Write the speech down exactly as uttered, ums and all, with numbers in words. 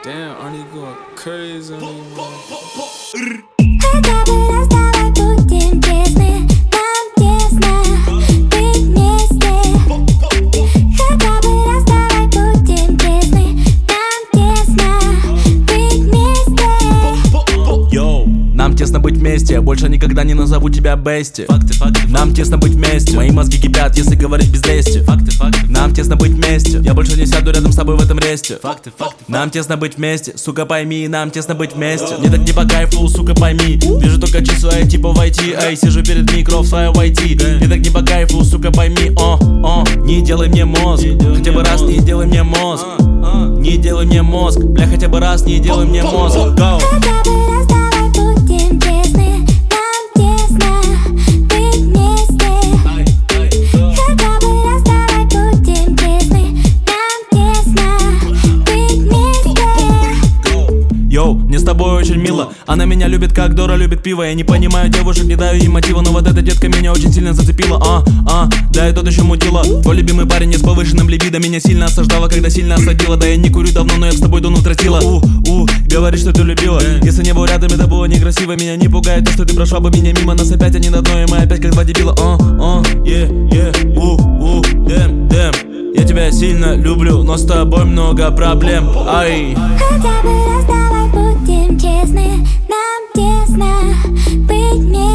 Damn, aren't you going crazy anymore? Хотя бы раз давай будем честны, нам тесно быть вместе. Хотя бы раз давай будем честны, нам тесно быть вместе. Йоу, нам тесно быть вместе, я больше никогда не назову тебя Бести. Факты, факты, нам тесно быть вместе, мои мозги кипят, если говорить без лести. Факты, факты, нам тесно быть вместе, я больше не сяду рядом с тобой в этом ресте. Факты, факты, нам тесно быть вместе, сука пойми, нам тесно быть вместе. Мне так не по кайфу, сука пойми, вижу только числа, эй, типа в ай ти, эй, сижу перед микро в своем ай ти. Мне так не по кайфу, сука пойми, о, о, не делай мне мозг, хотя бы раз не делай мне мозг. Не делай мне мозг, бля, хотя бы раз не делай мне мозг. Go. Хотя бы раз давай будем честны, нам тесно быть вместе. Хотя бы раз давай будем честны, нам тесно быть вместе. Йоу, мне с тобой очень мило. Она меня любит, как Дора любит пиво. Я не понимаю девушек, не даю им мотива, но вот эта детка меня очень сильно зацепила. А, а, да и тот еще мутила. Твой любимый парень не с повышенным либидо меня сильно осаждала, когда сильно осадила. Да я не курю давно, но я с тобой дуну тратила. У, у, говорит, что ты любила. Если не был рядом, это было некрасиво. Меня не пугает то, что ты прошла бы меня мимо. Нас опять они на дно, и мы опять как два дебила. А, а, е, е, у, у, дэм, дэм. Я тебя сильно люблю, но с тобой много проблем. Ай. Хотя бы раз давай будем честны, нам тесно быть вместе.